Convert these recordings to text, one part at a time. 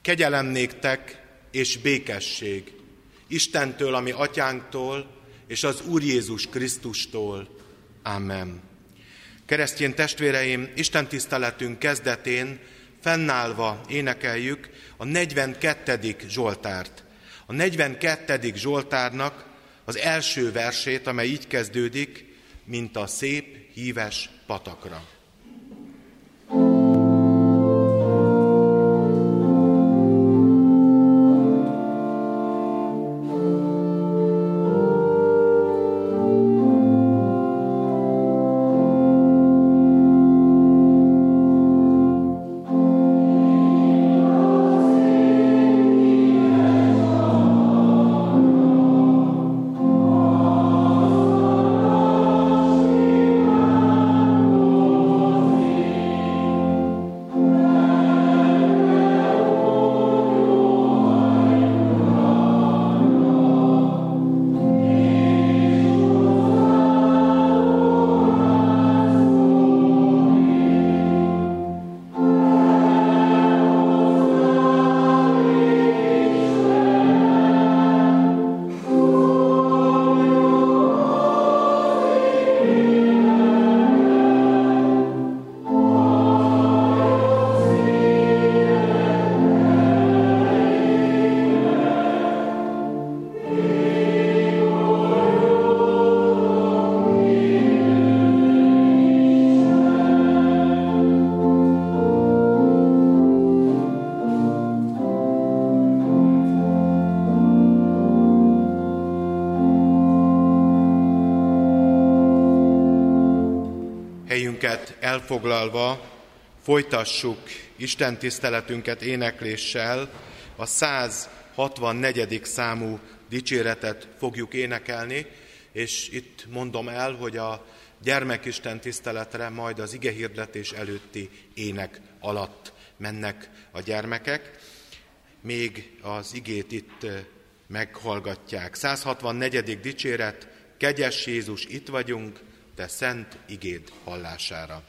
Kegyelem néktek és békesség Istentől, ami atyánktól, és az Úr Jézus Krisztustól. Amen. Keresztény testvéreim, Isten tiszteletünk kezdetén fennállva énekeljük a 42. Zsoltárt. A 42. Zsoltárnak az első versét, amely így kezdődik, mint a szép, híves patakra. Elfoglalva folytassuk Isten tiszteletünket énekléssel, a 164. számú dicséretet fogjuk énekelni, és itt mondom el, hogy a gyermekisten tiszteletre majd az igehirdetés előtti ének alatt mennek a gyermekek, még az igét itt meghallgatják. 164. dicséret, kegyes Jézus, itt vagyunk, te szent igéd hallására.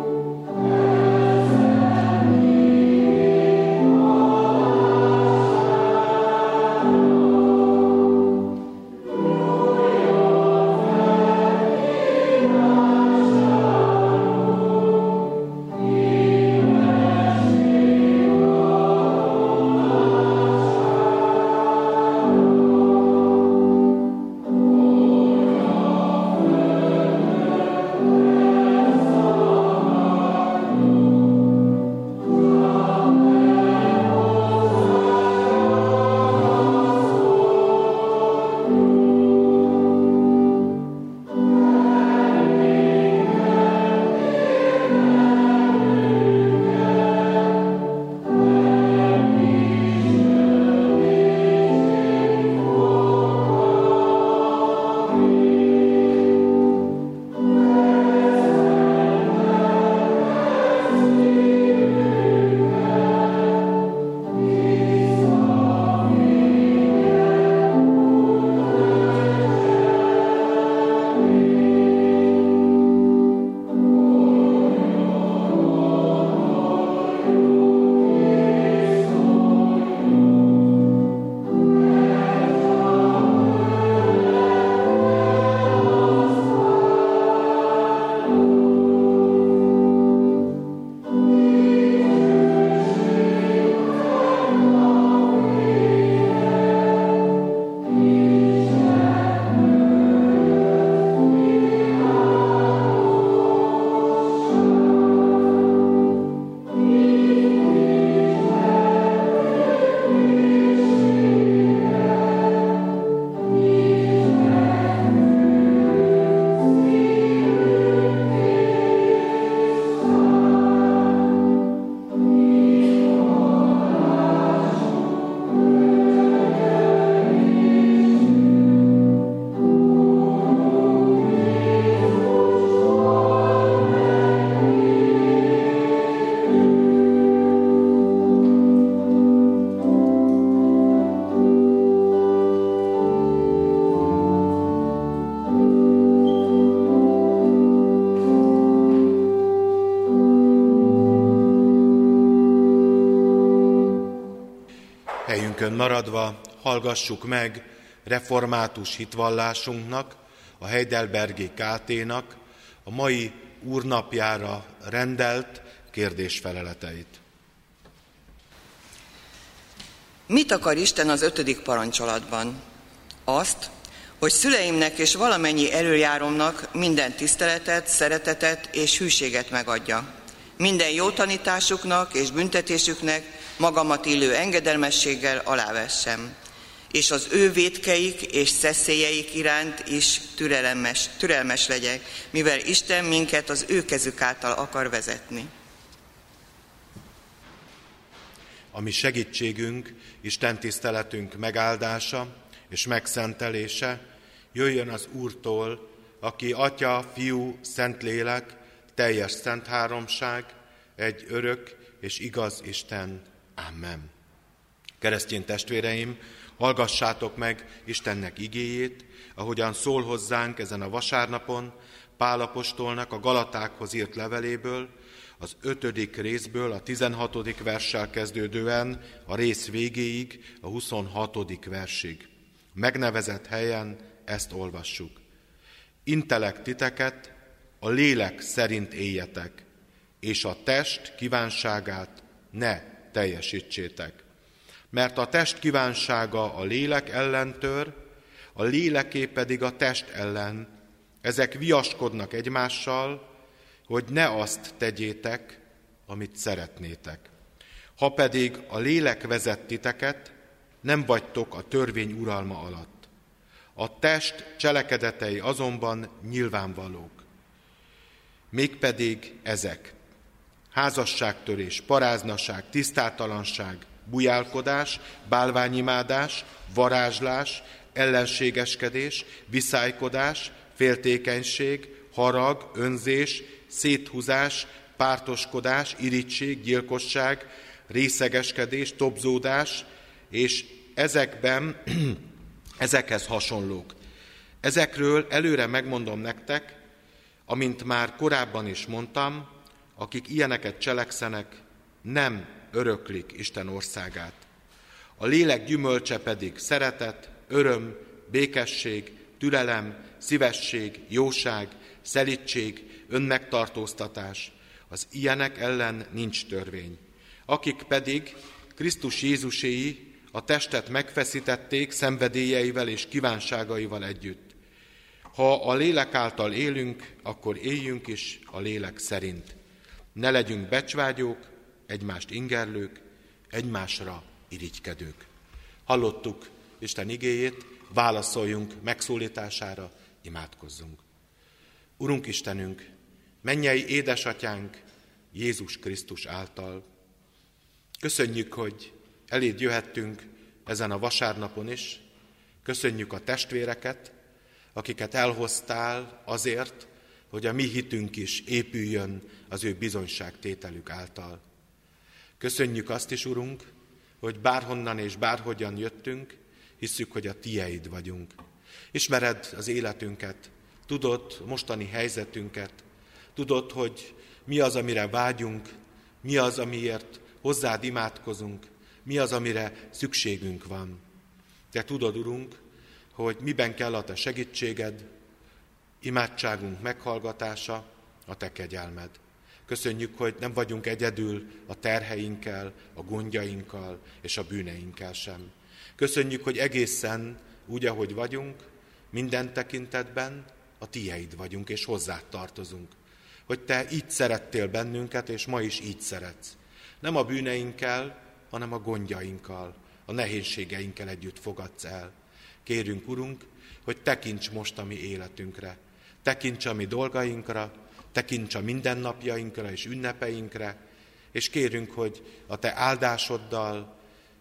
Amen. Helyünkön maradva hallgassuk meg református hitvallásunknak, a Heidelbergi KT-nak a mai úrnapjára rendelt kérdésfeleletait. Mit akar Isten az 5. parancsolatban? Azt, hogy szüleimnek és valamennyi elöljáromnak minden tiszteletet, szeretetet és hűséget megadja. Minden jó tanításuknak és büntetésüknek magamat illő engedelmességgel alávessem, és az ő vétkeik és szeszélyeik iránt is türelmes legyek, mivel Isten minket az ő kezük által akar vezetni. A mi segítségünk, Isten tiszteletünk megáldása és megszentelése jöjjön az Úrtól, aki Atya, Fiú, Szentlélek, teljes szent háromság, egy örök és igaz Isten. Amen. Keresztény testvéreim, hallgassátok meg Istennek igéjét, ahogyan szól hozzánk ezen a vasárnapon Pál apostolnak a Galatákhoz írt leveléből, az 5. részből, a 16. verssel kezdődően a rész végéig, a 26. versig. Megnevezett helyen ezt olvassuk. Intelek titeket, a lélek szerint éljetek, és a test kívánságát ne teljesítsétek. Mert a test kívánsága a lélek ellen tör, a léleké pedig a test ellen. Ezek viaskodnak egymással, hogy ne azt tegyétek, amit szeretnétek. Ha pedig a lélek vezet titeket, nem vagytok a törvény uralma alatt. A test cselekedetei azonban nyilvánvalók. Mégpedig ezek: házasságtörés, paráznaság, tisztátalanság, bujálkodás, bálványimádás, varázslás, ellenségeskedés, viszálykodás, féltékenység, harag, önzés, széthúzás, pártoskodás, irigység, gyilkosság, részegeskedés, tobzódás, és ezekhez hasonlók. Ezekről előre megmondom nektek, amint már korábban is mondtam, akik ilyeneket cselekszenek, nem öröklik Isten országát. A lélek gyümölcse pedig szeretet, öröm, békesség, türelem, szívesség, jóság, szelídség, önmegtartóztatás. Az ilyenek ellen nincs törvény. Akik pedig Krisztus Jézuséi a testet megfeszítették szenvedélyeivel és kívánságaival együtt. Ha a lélek által élünk, akkor éljünk is a lélek szerint. Ne legyünk becsvágyók, egymást ingerlők, egymásra irigykedők. Hallottuk Isten igéjét, válaszoljunk megszólítására, imádkozzunk. Urunk Istenünk, mennyei édesatyánk Jézus Krisztus által, köszönjük, hogy eléd jöhettünk ezen a vasárnapon is, köszönjük a testvéreket, akiket elhoztál azért, hogy a mi hitünk is épüljön az ő bizonyságtételük által. Köszönjük azt is, Urunk, hogy bárhonnan és bárhogyan jöttünk, hisszük, hogy a Tieid vagyunk. Ismered az életünket, tudod mostani helyzetünket, tudod, hogy mi az, amire vágyunk, mi az, amiért hozzád imádkozunk, mi az, amire szükségünk van. Te tudod, Urunk, hogy miben kell a Te segítséged, imádságunk meghallgatása, a Te kegyelmed. Köszönjük, hogy nem vagyunk egyedül a terheinkkel, a gondjainkkal és a bűneinkkel sem. Köszönjük, hogy egészen úgy, ahogy vagyunk, minden tekintetben a Tieid vagyunk, és hozzád tartozunk. Hogy Te így szerettél bennünket, és ma is így szeretsz. Nem a bűneinkkel, hanem a gondjainkkal, a nehézségeinkkel együtt fogadsz el. Kérünk, Urunk, hogy tekints most a mi életünkre, tekints a mi dolgainkra, tekints a mindennapjainkra és ünnepeinkre, és kérünk, hogy a Te áldásoddal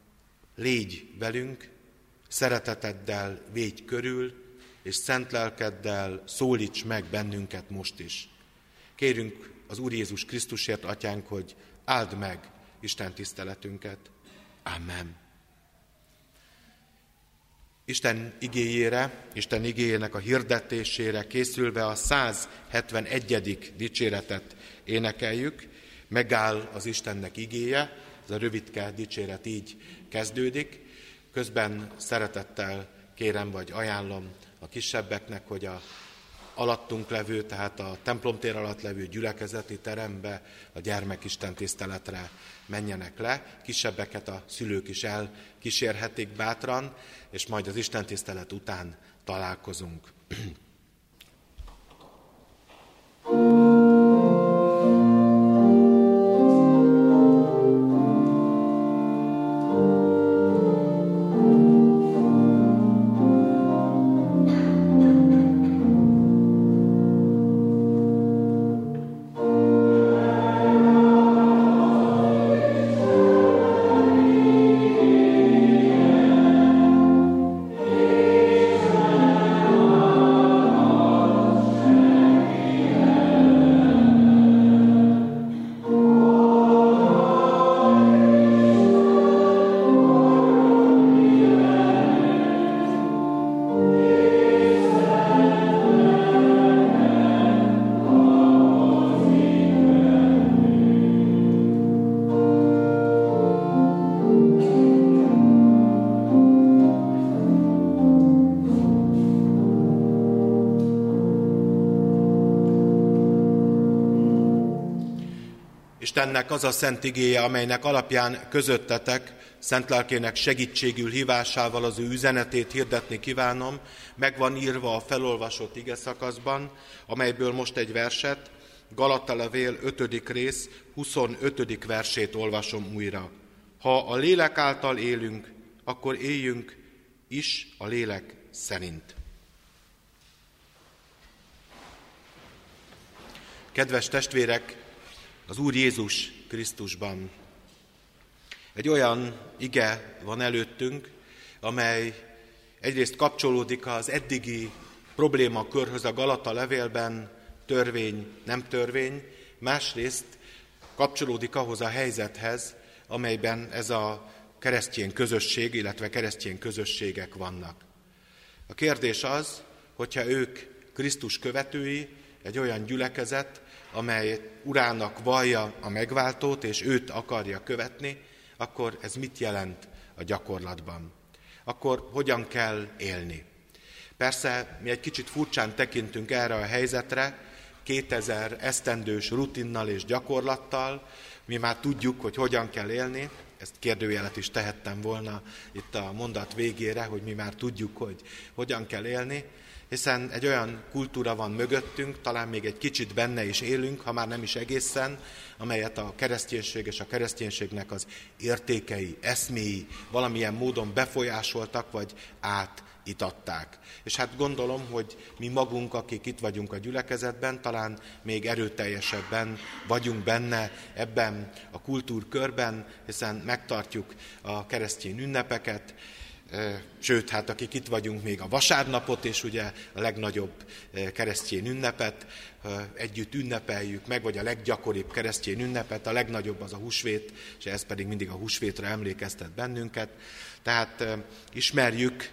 légy velünk, szereteteddel védj körül, és szent lelkeddel szólíts meg bennünket most is. Kérünk az Úr Jézus Krisztusért, Atyánk, hogy áld meg Isten tiszteletünket. Amen. Isten igéjére, Isten igéjének a hirdetésére készülve a 171. dicséretet énekeljük. Megáll az Istennek igéje, ez a rövidke dicséret így kezdődik. Közben szeretettel kérem, vagy ajánlom a kisebbeknek, hogy a alattunk levő, tehát a templomtér alatt levő gyülekezeti terembe a gyermekisten tiszteletre menjenek le. Kisebbeket a szülők is elkísérhetik bátran, és majd az istentisztelet után találkozunk. Istennek az a szent igéje, amelynek alapján közöttetek, szent lelkének segítségül hívásával az ő üzenetét hirdetni kívánom, meg van írva a felolvasott igeszakaszban, amelyből most egy verset, Galata levél 5. rész 25. versét olvasom újra. Ha a lélek által élünk, akkor éljünk is a lélek szerint. Kedves testvérek, az Úr Jézus Krisztusban egy olyan ige van előttünk, amely egyrészt kapcsolódik az eddigi problémakörhöz a Galata levélben, törvény, nem törvény, másrészt kapcsolódik ahhoz a helyzethez, amelyben ez a keresztény közösség, illetve keresztény közösségek vannak. A kérdés az, hogyha ők Krisztus követői, egy olyan gyülekezet, amely urának vallja a megváltót, és őt akarja követni, akkor ez mit jelent a gyakorlatban? Akkor hogyan kell élni? Persze mi egy kicsit furcsán tekintünk erre a helyzetre, 2000 esztendős rutinnal és gyakorlattal, mi már tudjuk, hogy hogyan kell élni, ezt kérdőjelet is tehettem volna itt a mondat végére, hogy mi már tudjuk, hogy hogyan kell élni, hiszen egy olyan kultúra van mögöttünk, talán még egy kicsit benne is élünk, ha már nem is egészen, amelyet a kereszténység és a kereszténységnek az értékei, eszméi valamilyen módon befolyásoltak, vagy átitatták. És hát gondolom, hogy mi magunk, akik itt vagyunk a gyülekezetben, talán még erőteljesebben vagyunk benne ebben a kultúrkörben, hiszen megtartjuk a keresztény ünnepeket, sőt, hát akik itt vagyunk még a vasárnapot, és ugye a legnagyobb keresztény ünnepet együtt ünnepeljük meg, vagy a leggyakoribb keresztény ünnepet, a legnagyobb az a húsvét, és ez pedig mindig a húsvétra emlékeztet bennünket. Tehát ismerjük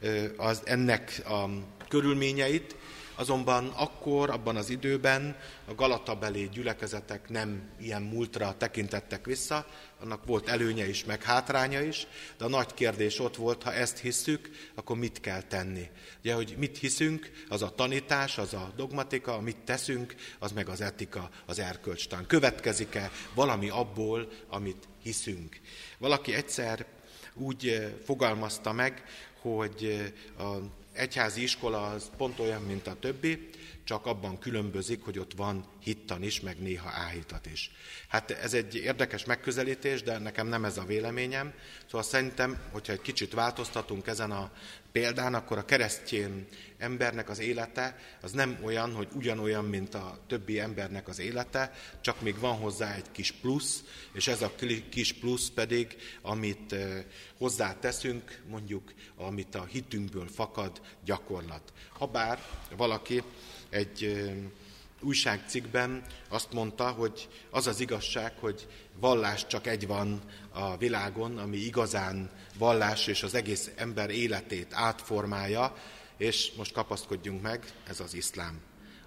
ennek a körülményeit, azonban akkor, abban az időben a galatabeli gyülekezetek nem ilyen múltra tekintettek vissza, annak volt előnye is, meg hátránya is, de a nagy kérdés ott volt, ha ezt hisszük, akkor mit kell tenni? Ugye, hogy mit hiszünk, az a tanítás, az a dogmatika, amit teszünk, az meg az etika, az erkölcstan. Következik-e valami abból, amit hiszünk? Valaki egyszer úgy fogalmazta meg, hogy az egyházi iskola az pont olyan, mint a többi, csak abban különbözik, hogy ott van hittan is, meg néha áhítat is. Hát ez egy érdekes megközelítés, de nekem nem ez a véleményem. Szóval szerintem, hogyha egy kicsit változtatunk ezen a példán, akkor a keresztény embernek az élete az nem olyan, hogy ugyanolyan, mint a többi embernek az élete, csak még van hozzá egy kis plusz, és ez a kis plusz pedig, amit hozzáteszünk, mondjuk, amit a hitünkből fakad, gyakorlat. Habár valaki egy újságcikkben azt mondta, hogy az az igazság, hogy vallás csak egy van a világon, ami igazán vallás és az egész ember életét átformálja, és most kapaszkodjunk meg, ez az iszlám.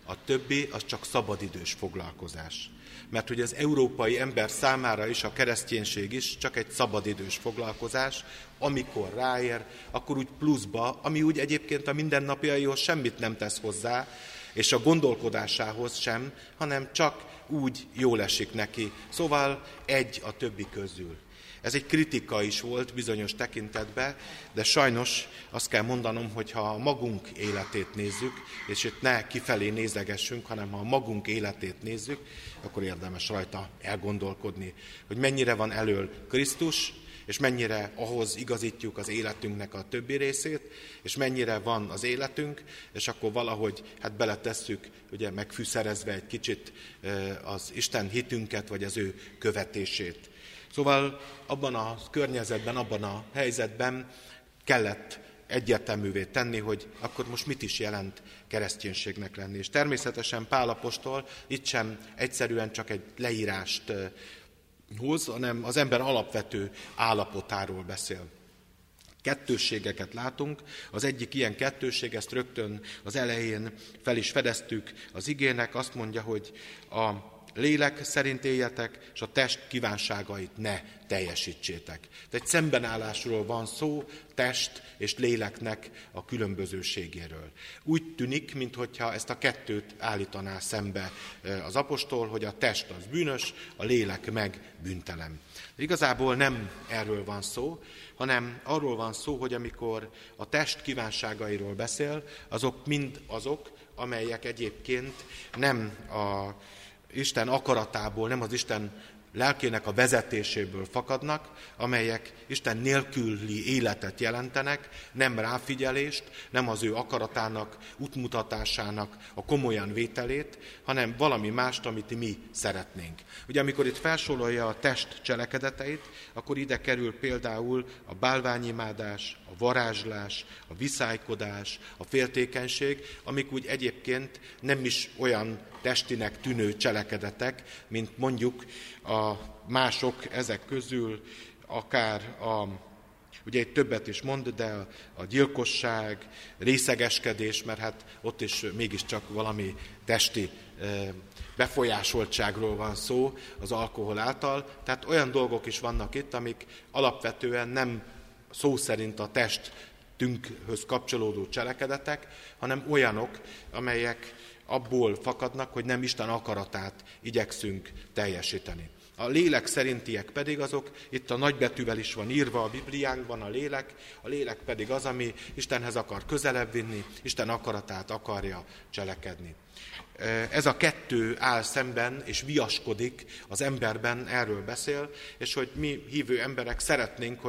a többi az csak szabadidős foglalkozás. Mert hogy az európai ember számára is a kereszténység is csak egy szabadidős foglalkozás, amikor ráér, akkor úgy pluszba, ami úgy egyébként a mindennapjaihoz semmit nem tesz hozzá, és a gondolkodásához sem, hanem csak úgy jól esik neki. Szóval egy a többi közül. Ez egy kritika is volt bizonyos tekintetben, de sajnos azt kell mondanom, hogy ha a magunk életét nézzük, és itt ne kifelé nézegessünk, hanem ha a magunk életét nézzük, akkor érdemes rajta elgondolkodni, hogy mennyire van elől Krisztus, és mennyire ahhoz igazítjuk az életünknek a többi részét, és mennyire van az életünk, és akkor valahogy beletesszük, ugye megfűszerezve egy kicsit az Isten hitünket, vagy az ő követését. Szóval abban a környezetben, abban a helyzetben kellett egyértelművé tenni, hogy akkor most mit is jelent kereszténységnek lenni. És természetesen Pál apostol itt sem egyszerűen csak egy leírást hoz, hanem az ember alapvető állapotáról beszél. Kettősségeket látunk. Az egyik ilyen kettősség, ezt rögtön az elején fel is fedeztük az igének, azt mondja, hogy a lélek szerint éljetek, és a test kívánságait ne teljesítsétek. Tehát egy szembenállásról van szó, test és léleknek a különbözőségéről. Úgy tűnik, minthogyha ezt a kettőt állítaná szembe az apostol, hogy a test az bűnös, a lélek meg bűntelen. De igazából nem erről van szó, hanem arról van szó, hogy amikor a test kívánságairól beszél, azok mind azok, amelyek egyébként nem a Isten akaratából, nem az Isten lelkének a vezetéséből fakadnak, amelyek Isten nélküli életet jelentenek, nem ráfigyelést, nem az ő akaratának, útmutatásának a komolyan vételét, hanem valami mást, amit mi szeretnénk. Ugye amikor itt felsorolja a test cselekedeteit, akkor ide kerül például a bálványimádás, a varázslás, a viszálykodás, a féltékenység, amik úgy egyébként nem is olyan testinek tűnő cselekedetek, mint mondjuk a mások ezek közül, akár ugye egy többet is mond, de a gyilkosság, részegeskedés, mert ott is mégiscsak valami testi befolyásoltságról van szó az alkohol által. Tehát olyan dolgok is vannak itt, amik alapvetően nem szó szerint a testünkhöz kapcsolódó cselekedetek, hanem olyanok, amelyek abból fakadnak, hogy nem Isten akaratát igyekszünk teljesíteni. A lélek szerintiek pedig azok, itt a nagybetűvel is van írva a Bibliánkban a lélek pedig az, ami Istenhez akar közelebb vinni, Isten akaratát akarja cselekedni. Ez a kettő áll szemben, és viaskodik az emberben, erről beszél, és hogy mi hívő emberek szeretnénk,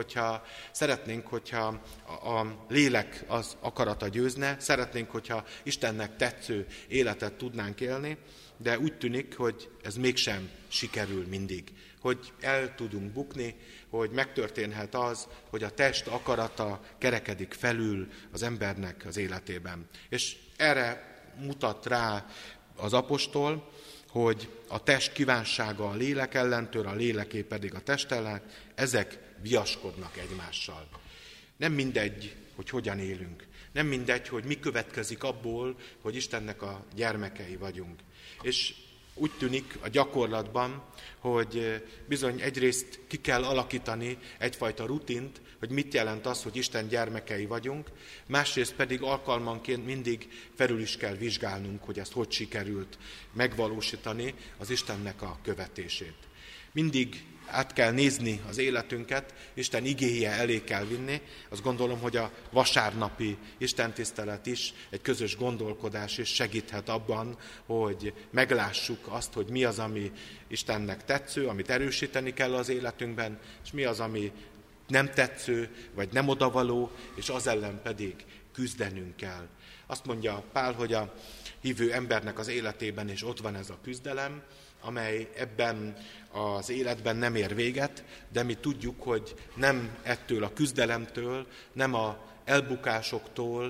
hogyha a lélek az akarata győzne, szeretnénk, hogyha Istennek tetsző életet tudnánk élni, de úgy tűnik, hogy ez mégsem sikerül mindig. Hogy el tudunk bukni, hogy megtörténhet az, hogy a test akarata kerekedik felül az embernek az életében. És erre mutat rá az apostol, hogy a test kívánsága a lélek ellentől, a léleké pedig a test ellen, ezek viaskodnak egymással. Nem mindegy, hogy hogyan élünk. Nem mindegy, hogy mi következik abból, hogy Istennek a gyermekei vagyunk. És úgy tűnik a gyakorlatban, hogy bizony egyrészt ki kell alakítani egyfajta rutint, hogy mit jelent az, hogy Isten gyermekei vagyunk, másrészt pedig alkalmanként mindig felül is kell vizsgálnunk, hogy ezt hogy sikerült megvalósítani az Istennek a követését. Mindig át kell nézni az életünket, Isten igéje elé kell vinni. Azt gondolom, hogy a vasárnapi istentisztelet is egy közös gondolkodás, és segíthet abban, hogy meglássuk azt, hogy mi az, ami Istennek tetsző, amit erősíteni kell az életünkben, és mi az, ami nem tetsző, vagy nem odavaló, és az ellen pedig küzdenünk kell. Azt mondja Pál, hogy a hívő embernek az életében is ott van ez a küzdelem, amely ebben az életben nem ér véget, de mi tudjuk, hogy nem ettől a küzdelemtől, nem a elbukásoktól,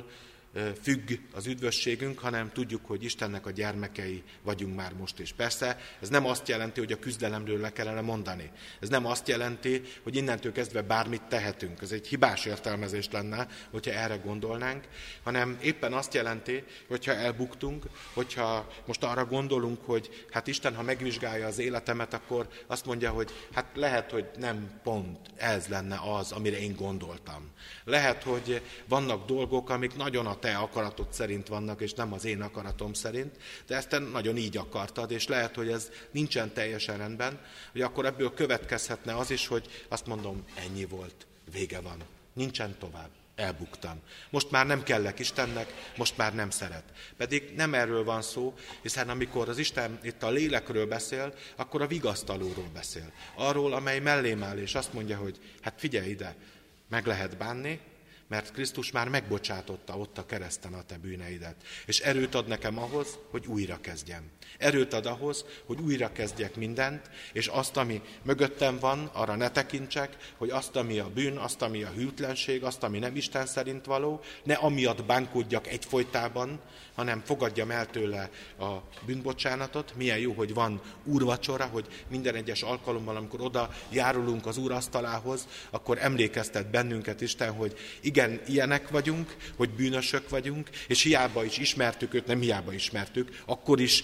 függ az üdvösségünk, hanem tudjuk, hogy Istennek a gyermekei vagyunk már most is. Persze ez nem azt jelenti, hogy a küzdelemről le kellene mondani. Ez nem azt jelenti, hogy innentől kezdve bármit tehetünk. Ez egy hibás értelmezés lenne, hogyha erre gondolnánk, hanem éppen azt jelenti, hogyha elbuktunk, hogyha most arra gondolunk, hogy hát Isten, ha megvizsgálja az életemet, akkor azt mondja, hogy hát lehet, hogy nem pont ez lenne az, amire én gondoltam. Lehet, hogy vannak dolgok, amik nagyon a te akaratod szerint vannak, és nem az én akaratom szerint, de ezt te nagyon így akartad, és lehet, hogy ez nincsen teljesen rendben, hogy akkor ebből következhetne az is, hogy azt mondom, ennyi volt, vége van, nincsen tovább, elbuktam. Most már nem kellek Istennek, most már nem szeret. Pedig nem erről van szó, hiszen amikor az Isten itt a lélekről beszél, akkor a vigasztalóról beszél. Arról, amely mellém áll, és azt mondja, hogy hát figyelj ide, meg lehet bánni, mert Krisztus már megbocsátotta ott a kereszten a te bűneidet. És erőt ad nekem ahhoz, hogy újra kezdjem. Erőt ad ahhoz, hogy újra kezdjek mindent, és azt, ami mögöttem van, arra ne tekintsek, hogy azt, ami a bűn, azt, ami a hűtlenség, azt, ami nem Isten szerint való, ne amiatt bánkódjak egyfolytában, hanem fogadjam el tőle a bűnbocsánatot. Milyen jó, hogy van úrvacsora, hogy minden egyes alkalommal, amikor oda járulunk az Úr asztalához, akkor emlékeztet bennünket Isten, hogy igen, ilyenek vagyunk, hogy bűnösök vagyunk, és hiába is ismertük őt, nem hiába ismertük, akkor is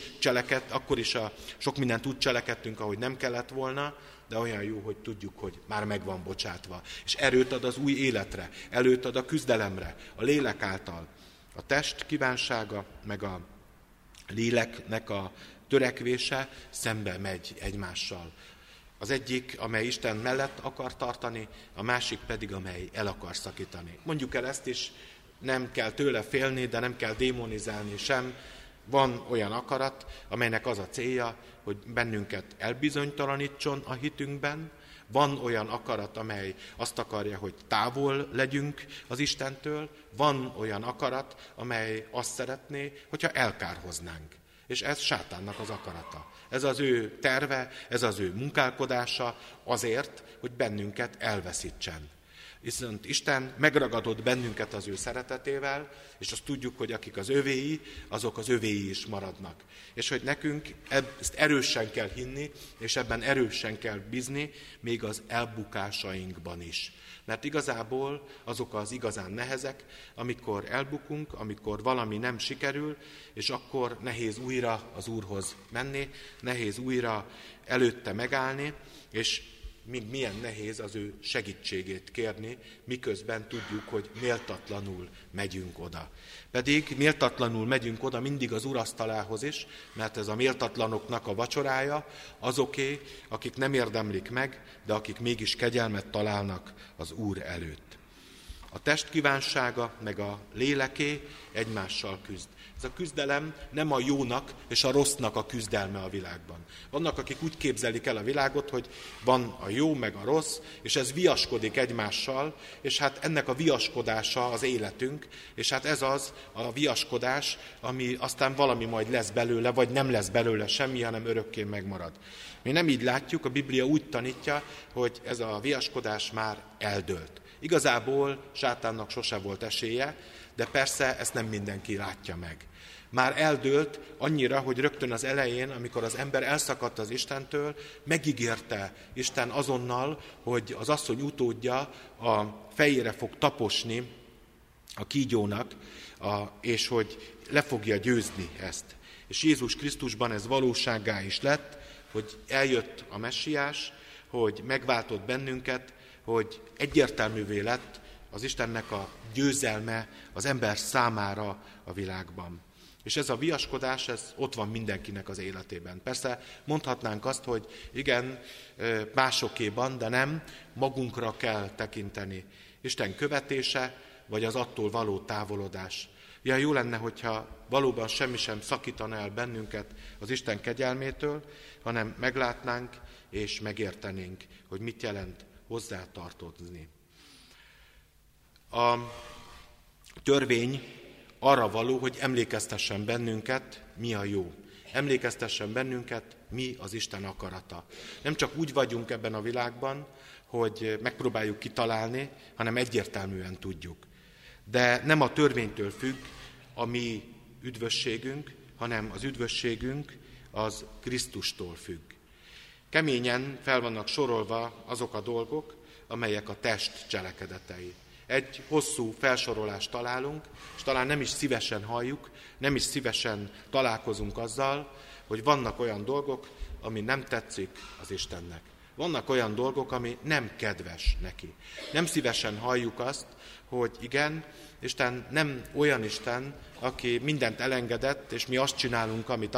sok mindent úgy cselekedtünk, ahogy nem kellett volna, de olyan jó, hogy tudjuk, hogy már meg van bocsátva. És erőt ad az új életre, erőt ad a küzdelemre, a lélek által. A test kívánsága, meg a léleknek a törekvése szembe megy egymással. Az egyik, amely Isten mellett akar tartani, a másik pedig, amely el akar szakítani. Mondjuk el ezt is, nem kell tőle félni, de nem kell démonizálni sem. Van olyan akarat, amelynek az a célja, hogy bennünket elbizonytalanítson a hitünkben. Van olyan akarat, amely azt akarja, hogy távol legyünk az Istentől. Van olyan akarat, amely azt szeretné, hogyha elkárhoznánk. És ez sátánnak az akarata. Ez az ő terve, ez az ő munkálkodása azért, hogy bennünket elveszítsen. Viszont Isten megragadott bennünket az ő szeretetével, és azt tudjuk, hogy akik az övéi, azok az övéi is maradnak. És hogy nekünk ezt erősen kell hinni, és ebben erősen kell bízni, még az elbukásainkban is. Mert igazából azok az igazán nehezek, amikor elbukunk, amikor valami nem sikerül, és akkor nehéz újra az Úrhoz menni, nehéz újra előtte megállni, és még milyen nehéz az ő segítségét kérni, miközben tudjuk, hogy méltatlanul megyünk oda. Pedig méltatlanul megyünk oda mindig az urasztalához is, mert ez a méltatlanoknak a vacsorája, azoké, akik nem érdemlik meg, de akik mégis kegyelmet találnak az Úr előtt. A test kívánsága meg a léleké egymással küzd. Ez a küzdelem nem a jónak és a rossznak a küzdelme a világban. Vannak, akik úgy képzelik el a világot, hogy van a jó meg a rossz, és ez viaskodik egymással, és hát ennek a viaskodása az életünk, és hát ez az a viaskodás, ami aztán valami majd lesz belőle, vagy nem lesz belőle semmi, hanem örökké megmarad. Mi nem így látjuk, a Biblia úgy tanítja, hogy ez a viaskodás már eldőlt. Igazából sátánnak sose volt esélye, de persze ezt nem mindenki látja meg. Már eldőlt annyira, hogy rögtön az elején, amikor az ember elszakadt az Istentől, megígérte Isten azonnal, hogy az asszony utódja a fejére fog taposni a kígyónak, és hogy le fogja győzni ezt. És Jézus Krisztusban ez valósággá is lett, hogy eljött a Messiás, hogy megváltott bennünket, hogy egyértelművé lett az Istennek a győzelme az ember számára a világban. És ez a viaskodás, ez ott van mindenkinek az életében. Persze mondhatnánk azt, hogy igen, másokéban, de nem, magunkra kell tekinteni. Isten követése, vagy az attól való távolodás. Ja, jó lenne, hogyha valóban semmi sem szakítana el bennünket az Isten kegyelmétől, hanem meglátnánk és megértenénk, hogy mit jelent hozzátartozni. A törvény arra való, hogy emlékeztessen bennünket, mi a jó. Emlékeztessen bennünket, mi az Isten akarata. Nem csak úgy vagyunk ebben a világban, hogy megpróbáljuk kitalálni, hanem egyértelműen tudjuk. De nem a törvénytől függ, a mi üdvösségünk, hanem az üdvösségünk az Krisztustól függ. Keményen fel vannak sorolva azok a dolgok, amelyek a test cselekedetei. Egy hosszú felsorolást találunk, és talán nem is szívesen halljuk, nem is szívesen találkozunk azzal, hogy vannak olyan dolgok, ami nem tetszik az Istennek. Vannak olyan dolgok, ami nem kedves neki. Nem szívesen halljuk azt, hogy igen, Isten nem olyan Isten, aki mindent elengedett, és mi azt csinálunk, amit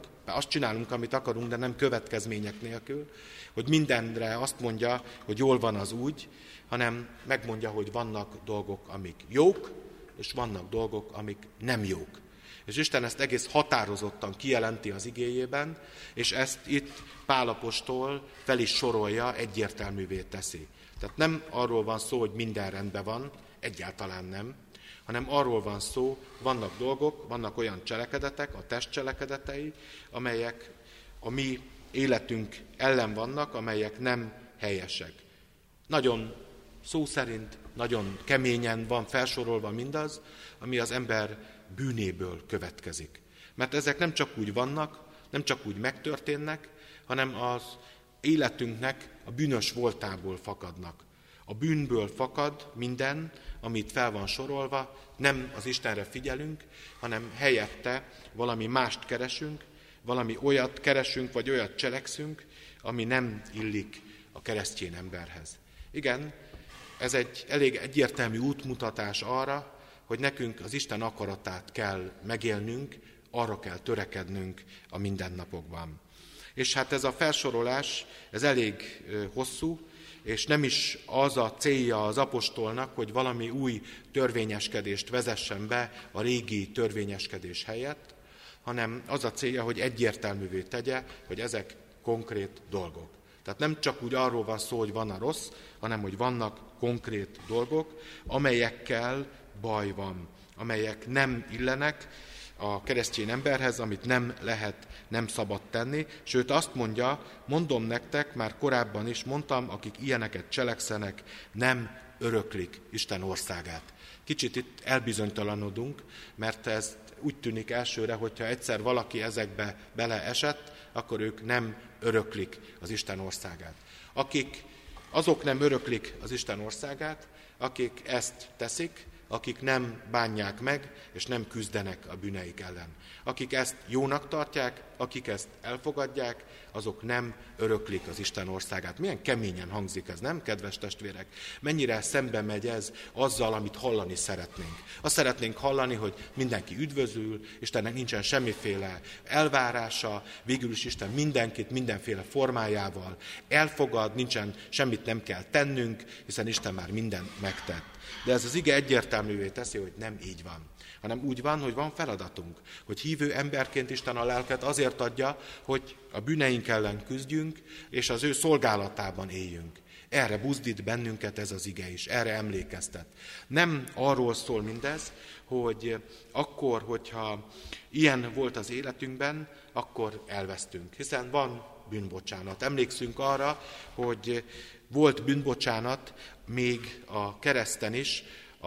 akarunk, de nem következmények nélkül, hogy mindenre azt mondja, hogy jól van az úgy, hanem megmondja, hogy vannak dolgok, amik jók, és vannak dolgok, amik nem jók. És Isten ezt egész határozottan kijelenti az igéjében, és ezt itt Pál apostol fel is sorolja, egyértelművé teszi. Tehát nem arról van szó, hogy minden rendben van, egyáltalán nem, hanem arról van szó, vannak dolgok, vannak olyan cselekedetek, a test cselekedetei, amelyek a mi életünk ellen vannak, amelyek nem helyesek. Nagyon szó szerint, nagyon keményen van felsorolva mindaz, ami az ember bűnéből következik. Mert ezek nem csak úgy vannak, nem csak úgy megtörténnek, hanem az életünknek a bűnös voltából fakadnak. A bűnből fakad minden, amit fel van sorolva, nem az Istenre figyelünk, hanem helyette valami mást keresünk, valami olyat keresünk, vagy olyat cselekszünk, ami nem illik a keresztény emberhez. Igen, ez egy elég egyértelmű útmutatás arra, hogy nekünk az Isten akaratát kell megélnünk, arra kell törekednünk a mindennapokban. És hát ez a felsorolás, ez elég hosszú, és nem is az a célja az apostolnak, hogy valami új törvényeskedést vezessen be a régi törvényeskedés helyett, hanem az a célja, hogy egyértelművé tegye, hogy ezek konkrét dolgok. Tehát nem csak úgy arról van szó, hogy van a rossz, hanem hogy vannak konkrét dolgok, amelyekkel baj van, amelyek nem illenek a keresztény emberhez, amit nem lehet, nem szabad tenni. Sőt azt mondja, mondom nektek, már korábban is mondtam, akik ilyeneket cselekszenek, nem öröklik Isten országát. Kicsit itt elbizonytalanodunk, mert ez úgy tűnik elsőre, hogyha egyszer valaki ezekbe beleesett, akkor ők nem öröklik az Isten országát. Azok nem öröklik az Isten országát, akik ezt teszik, akik nem bánják meg, és nem küzdenek a bűneik ellen. Akik ezt jónak tartják, akik ezt elfogadják, azok nem öröklik az Isten országát. Milyen keményen hangzik ez, nem, kedves testvérek? Mennyire szembe megy ez azzal, amit hallani szeretnénk. Azt szeretnénk hallani, hogy mindenki üdvözül, Istennek nincsen semmiféle elvárása, végül is Isten mindenkit mindenféle formájával elfogad, semmit nem kell tennünk, hiszen Isten már mindent megtett. De ez az ige egyértelművé teszi, hogy nem így van, hanem úgy van, hogy van feladatunk, hogy hívő emberként Isten a lelket azért adja, hogy a bűneink ellen küzdjünk, és az ő szolgálatában éljünk. Erre buzdít bennünket ez az ige is, erre emlékeztet. Nem arról szól mindez, hogy akkor, hogyha ilyen volt az életünkben, akkor elvesztünk, hiszen van bűnbocsánat. Emlékszünk arra, hogy volt bűnbocsánat még a kereszten is,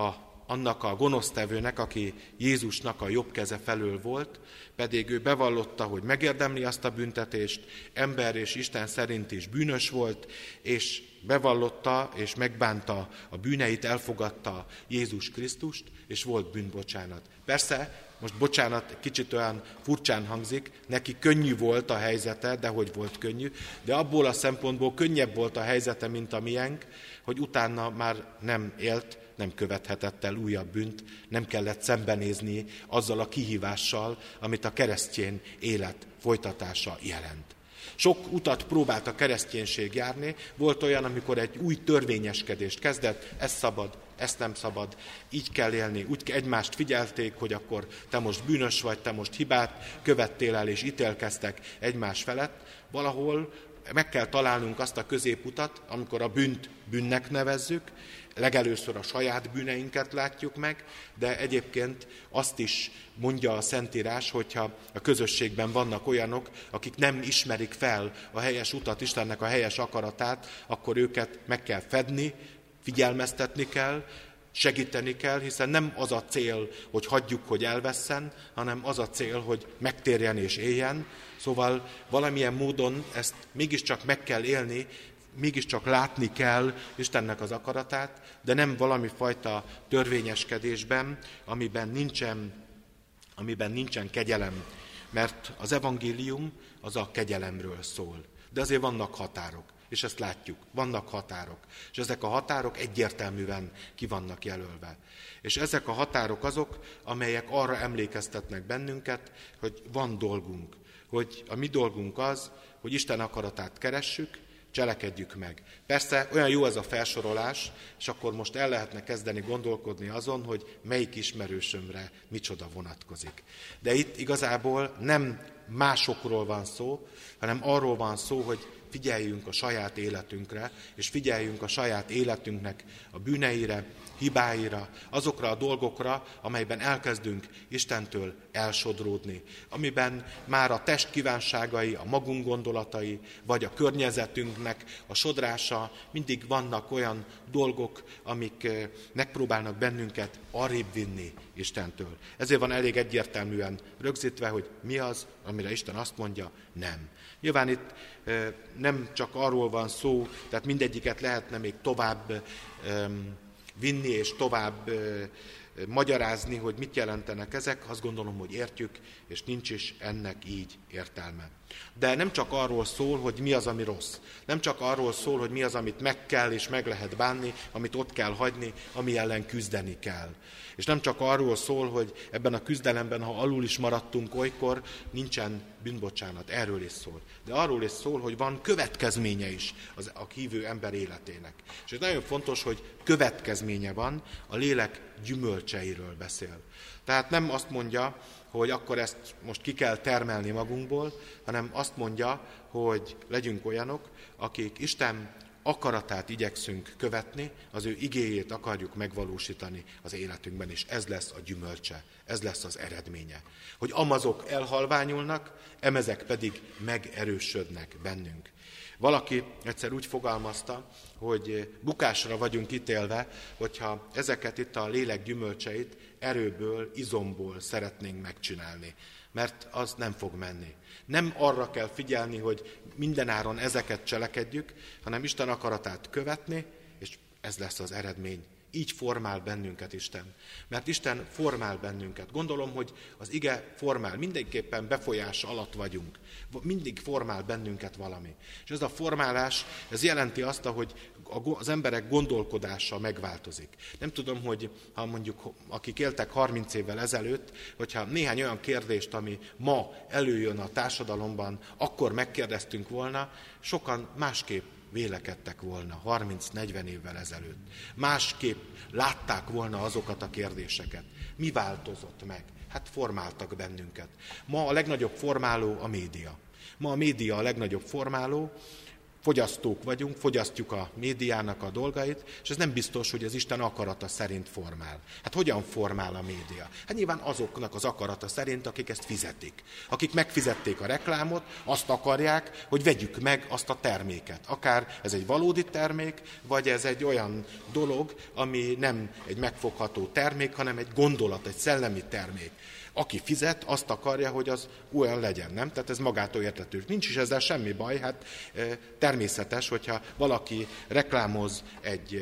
annak a gonosztevőnek, aki Jézusnak a jobb keze felől volt, pedig ő bevallotta, hogy megérdemli azt a büntetést, ember és Isten szerint is bűnös volt, és bevallotta és megbánta a bűneit, elfogadta Jézus Krisztust, és volt bűnbocsánat. Persze, most bocsánat, kicsit olyan furcsán hangzik, neki könnyű volt a helyzete, de hogy volt könnyű, de abból a szempontból könnyebb volt a helyzete, mint a miénk, hogy utána már nem élt, nem követhetett el újabb bűnt, nem kellett szembenézni azzal a kihívással, amit a keresztény élet folytatása jelent. Sok utat próbált a kereszténység járni, volt olyan, amikor egy új törvényeskedést kezdett, ez szabad, ezt nem szabad, így kell élni, úgy egymást figyelték, hogy akkor te most bűnös vagy, te most hibát követtél el, és ítélkeztek egymás felett. Valahol meg kell találnunk azt a középutat, amikor a bűnt bűnnek nevezzük, legelőször a saját bűneinket látjuk meg, de egyébként azt is mondja a Szentírás, hogyha a közösségben vannak olyanok, akik nem ismerik fel a helyes utat, Istennek a helyes akaratát, akkor őket meg kell fedni, figyelmeztetni kell, segíteni kell, hiszen nem az a cél, hogy hagyjuk, hogy elvesszen, hanem az a cél, hogy megtérjen és éljen. Szóval valamilyen módon ezt mégiscsak meg kell élni, mégiscsak látni kell Istennek az akaratát, de nem valami fajta törvényeskedésben, amiben nincsen kegyelem. Mert az evangélium az a kegyelemről szól. De azért vannak határok, és ezt látjuk, vannak határok. És ezek a határok egyértelműen ki vannak jelölve. És ezek a határok azok, amelyek arra emlékeztetnek bennünket, hogy van dolgunk. Hogy a mi dolgunk az, hogy Isten akaratát keressük, cselekedjük meg. Persze olyan jó ez a felsorolás, és akkor most el lehetne kezdeni gondolkodni azon, hogy melyik ismerősömre micsoda vonatkozik. De itt igazából nem másokról van szó, hanem arról van szó, hogy figyeljünk a saját életünkre, és figyeljünk a saját életünknek a bűneire, hibáira, azokra a dolgokra, amelyben elkezdünk Istentől elsodródni, amiben már a test kívánságai, a magunk gondolatai, vagy a környezetünknek a sodrása, mindig vannak olyan dolgok, amik megpróbálnak bennünket arrébb vinni Istentől. Ezért van elég egyértelműen rögzítve, hogy mi az, amire Isten azt mondja, nem. Nyilván itt nem csak arról van szó, tehát mindegyiket lehetne még tovább vinni és tovább magyarázni, hogy mit jelentenek ezek, azt gondolom, hogy értjük, és nincs is ennek így értelme. De nem csak arról szól, hogy mi az, ami rossz. Nem csak arról szól, hogy mi az, amit meg kell és meg lehet bánni, amit ott kell hagyni, ami ellen küzdeni kell. És nem csak arról szól, hogy ebben a küzdelemben, ha alul is maradtunk olykor, nincsen bűnbocsánat. Erről is szól. De arról is szól, hogy van következménye is a hívő ember életének. És ez nagyon fontos, hogy következménye van, a lélek gyümölcseiről beszél. Tehát nem azt mondja, hogy akkor ezt most ki kell termelni magunkból, hanem azt mondja, hogy legyünk olyanok, akik Isten akaratát igyekszünk követni, az ő igéjét akarjuk megvalósítani az életünkben, és ez lesz a gyümölcse, ez lesz az eredménye. Hogy amazok elhalványulnak, emezek pedig megerősödnek bennünk. Valaki egyszer úgy fogalmazta, hogy bukásra vagyunk ítélve, hogyha ezeket itt a lélek gyümölcseit erőből, izomból szeretnénk megcsinálni. Mert az nem fog menni. Nem arra kell figyelni, hogy mindenáron ezeket cselekedjük, hanem Isten akaratát követni, és ez lesz az eredmény. Így formál bennünket Isten. Mert Isten formál bennünket. Gondolom, hogy az ige formál. Mindenképpen befolyás alatt vagyunk. Mindig formál bennünket valami. És ez a formálás, ez jelenti azt, hogy az emberek gondolkodása megváltozik. Nem tudom, hogy ha mondjuk, akik éltek 30 évvel ezelőtt, hogyha néhány olyan kérdést, ami ma előjön a társadalomban, akkor megkérdeztünk volna, sokan másképp vélekedtek volna 30-40 évvel ezelőtt. Másképp látták volna azokat a kérdéseket. Mi változott meg? Hát formáltak bennünket. Ma a legnagyobb formáló a média. Ma a média a legnagyobb formáló, fogyasztók vagyunk, fogyasztjuk a médiának a dolgait, és ez nem biztos, hogy az Isten akarata szerint formál. Hát hogyan formál a média? Hát nyilván azoknak az akarata szerint, akik ezt fizetik. Akik megfizették a reklámot, azt akarják, hogy vegyük meg azt a terméket. Akár ez egy valódi termék, vagy ez egy olyan dolog, ami nem egy megfogható termék, hanem egy gondolat, egy szellemi termék. Aki fizet, azt akarja, hogy az olyan legyen, nem? Tehát ez magától értetődő. Nincs is ezzel semmi baj, hát természetes, hogyha valaki reklámoz egy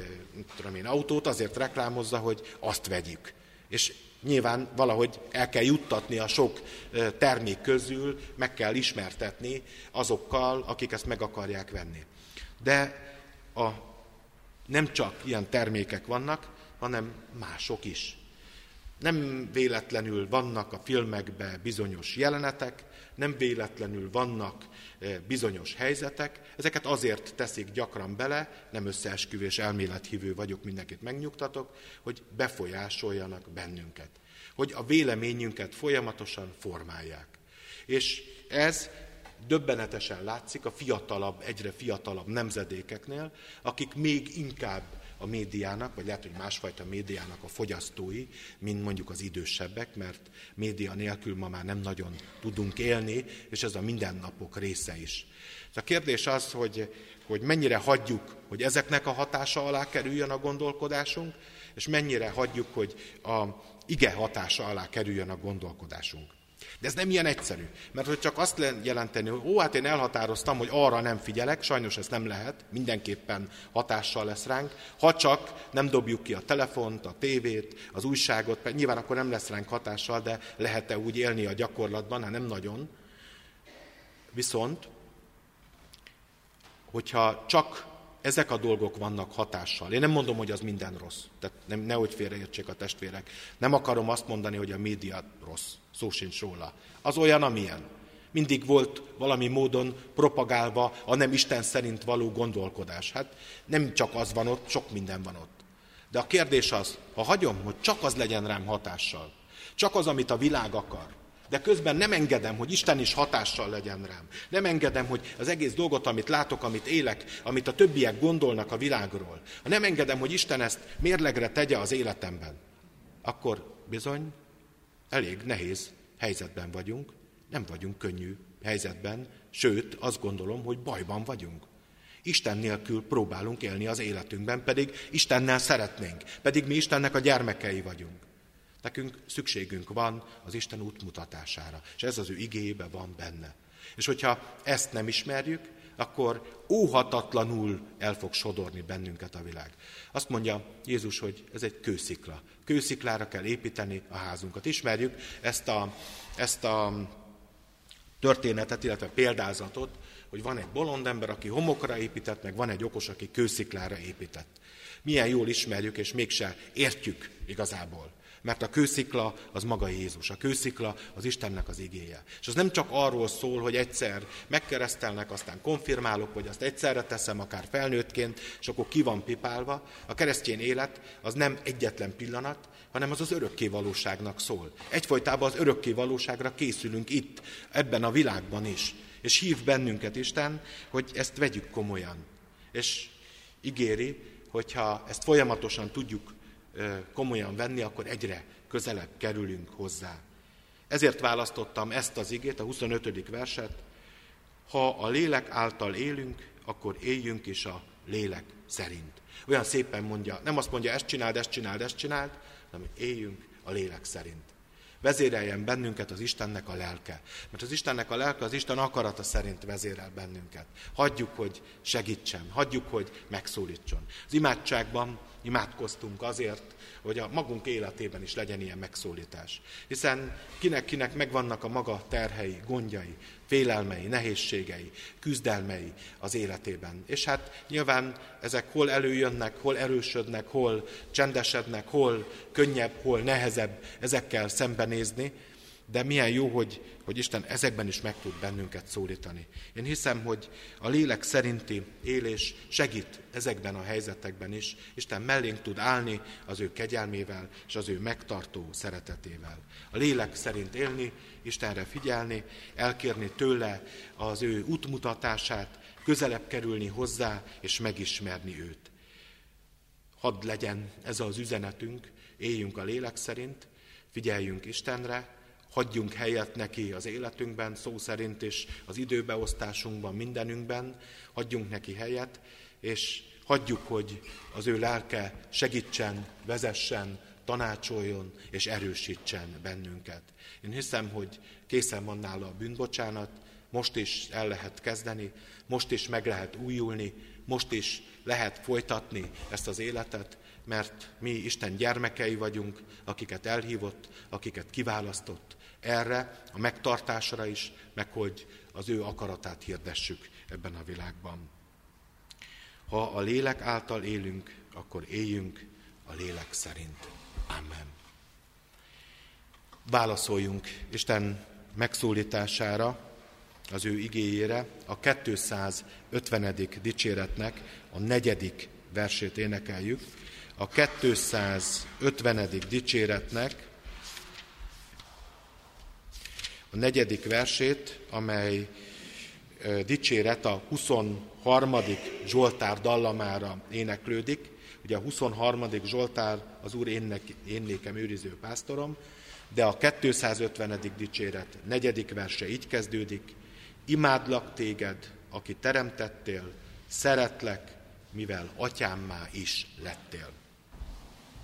autót, azért reklámozza, hogy azt vegyük. És nyilván valahogy el kell juttatni a sok termék közül, meg kell ismertetni azokkal, akik ezt meg akarják venni. De nem csak ilyen termékek vannak, hanem mások is. Nem véletlenül vannak a filmekben bizonyos jelenetek, nem véletlenül vannak bizonyos helyzetek, ezeket azért teszik gyakran bele, nem összeesküvés elmélethívő vagyok, mindenkit megnyugtatok, hogy befolyásoljanak bennünket, hogy a véleményünket folyamatosan formálják. És ez döbbenetesen látszik a fiatalabb, egyre fiatalabb nemzedékeknél, akik még inkább a médiának, vagy lehet, hogy másfajta médiának a fogyasztói, mint mondjuk az idősebbek, mert média nélkül ma már nem nagyon tudunk élni, és ez a mindennapok része is. A kérdés az, hogy mennyire hagyjuk, hogy ezeknek a hatása alá kerüljön a gondolkodásunk, és mennyire hagyjuk, hogy a ige hatása alá kerüljön a gondolkodásunk. De ez nem ilyen egyszerű, mert hogy csak azt jelenteni, hogy hát én elhatároztam, hogy arra nem figyelek, sajnos ez nem lehet, mindenképpen hatással lesz ránk, ha csak nem dobjuk ki a telefont, a tévét, az újságot, nyilván akkor nem lesz ránk hatással, de lehet-e úgy élni a gyakorlatban? Hát nem nagyon. Viszont, hogyha csak ezek a dolgok vannak hatással, én nem mondom, hogy az minden rossz, tehát nehogy félreértsék a testvérek, nem akarom azt mondani, hogy a média rossz, szó sincs róla. Az olyan, amilyen. Mindig volt valami módon propagálva a nem Isten szerint való gondolkodás. Hát nem csak az van ott, sok minden van ott. De a kérdés az, ha hagyom, hogy csak az legyen rám hatással, csak az, amit a világ akar, de közben nem engedem, hogy Isten is hatással legyen rám. Nem engedem, hogy az egész dolgot, amit látok, amit élek, amit a többiek gondolnak a világról, ha nem engedem, hogy Isten ezt mérlegre tegye az életemben, akkor bizony elég nehéz helyzetben vagyunk, nem vagyunk könnyű helyzetben, sőt, azt gondolom, hogy bajban vagyunk. Isten nélkül próbálunk élni az életünkben, pedig Istennel szeretnénk, pedig mi Istennek a gyermekei vagyunk. Nekünk szükségünk van az Isten útmutatására, és ez az ő igéjében van benne. És hogyha ezt nem ismerjük, akkor óhatatlanul el fog sodorni bennünket a világ. Azt mondja Jézus, hogy ez egy kőszikla. Kősziklára kell építeni a házunkat. Ismerjük ezt a történetet, illetve példázatot, hogy van egy bolond ember, aki homokra épített, meg van egy okos, aki kősziklára épített. Milyen jól ismerjük, és mégse értjük igazából. Mert a kőszikla az maga Jézus, a kőszikla az Istennek az igéje. És az nem csak arról szól, hogy egyszer megkeresztelnek, aztán konfirmálok, vagy azt egyszerre teszem, akár felnőttként, és akkor ki van pipálva. A keresztény élet az nem egyetlen pillanat, hanem az örökké valóságnak szól. Egyfolytában az örökké valóságra készülünk itt, ebben a világban is. És hív bennünket Isten, hogy ezt vegyük komolyan. És ígéri, hogyha ezt folyamatosan tudjuk komolyan venni, akkor egyre közelebb kerülünk hozzá. Ezért választottam ezt az igét, a 25. verset. Ha a lélek által élünk, akkor éljünk is a lélek szerint. Olyan szépen mondja, nem azt mondja, ezt csináld, ezt csináld, ezt csináld, hanem éljünk a lélek szerint. Vezéreljen bennünket az Istennek a lelke. Mert az Istennek a lelke az Isten akarata szerint vezérel bennünket. Hagyjuk, hogy segítsen, hagyjuk, hogy megszólítson. Az imádságban imádkoztunk azért, hogy a magunk életében is legyen ilyen megszólítás. Hiszen kinek megvannak a maga terhei, gondjai, félelmei, nehézségei, küzdelmei az életében. És hát nyilván ezek hol előjönnek, hol erősödnek, hol csendesednek, hol könnyebb, hol nehezebb ezekkel szembenézni, de milyen jó, hogy Isten ezekben is meg tud bennünket szólítani. Én hiszem, hogy a lélek szerinti élés segít ezekben a helyzetekben is. Isten mellénk tud állni az ő kegyelmével és az ő megtartó szeretetével. A lélek szerint élni, Istenre figyelni, elkérni tőle az ő útmutatását, közelebb kerülni hozzá és megismerni őt. Hadd legyen ez az üzenetünk, éljünk a lélek szerint, figyeljünk Istenre, hagyjunk helyet neki az életünkben, szó szerint is az időbeosztásunkban, mindenünkben, hagyjunk neki helyet, és hagyjuk, hogy az ő lelke segítsen, vezessen, tanácsoljon és erősítsen bennünket. Én hiszem, hogy készen van nála a bűnbocsánat, most is el lehet kezdeni, most is meg lehet újulni, most is lehet folytatni ezt az életet, mert mi Isten gyermekei vagyunk, akiket elhívott, akiket kiválasztott erre, a megtartásra is, meg hogy az ő akaratát hirdessük ebben a világban. Ha a lélek által élünk, akkor éljünk a lélek szerint. Amen. Válaszoljunk Isten megszólítására, az ő igéjére, a 250. dicséretnek a 4. versét énekeljük. A 250. dicséretnek a 4. versét, amely dicséret a 23. Zsoltár dallamára éneklődik. Ugye a 23. Zsoltár az Úr én nékem őriző pásztorom, de a 250. dicséret 4. verse így kezdődik. Imádlak téged, aki teremtettél, szeretlek, mivel atyámmá is lettél.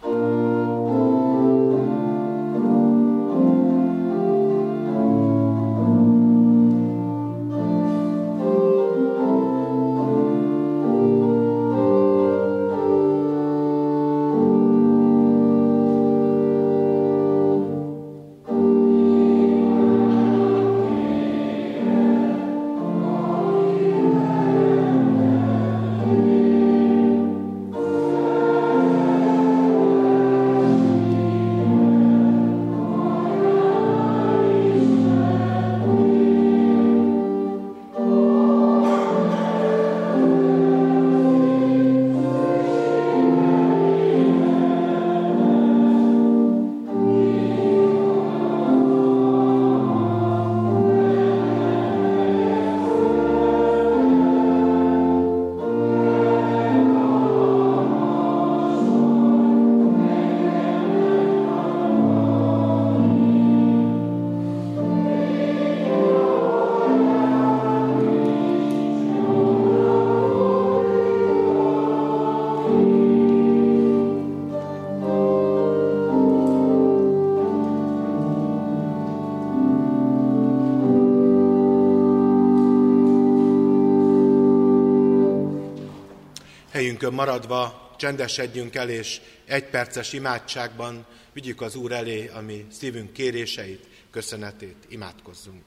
Helyünkön maradva csendesedjünk el, és egyperces imádságban vigyük az Úr elé a mi szívünk kéréseit, köszönetét, imádkozzunk.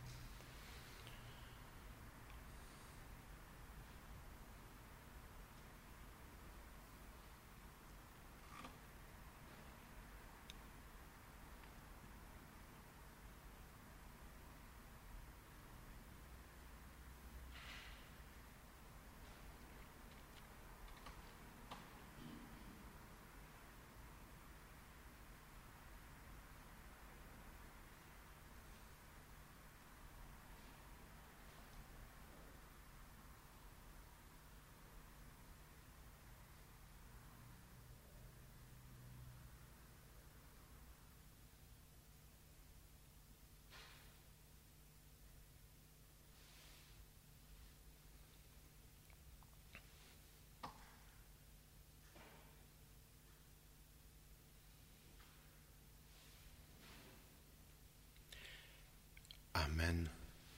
Amen.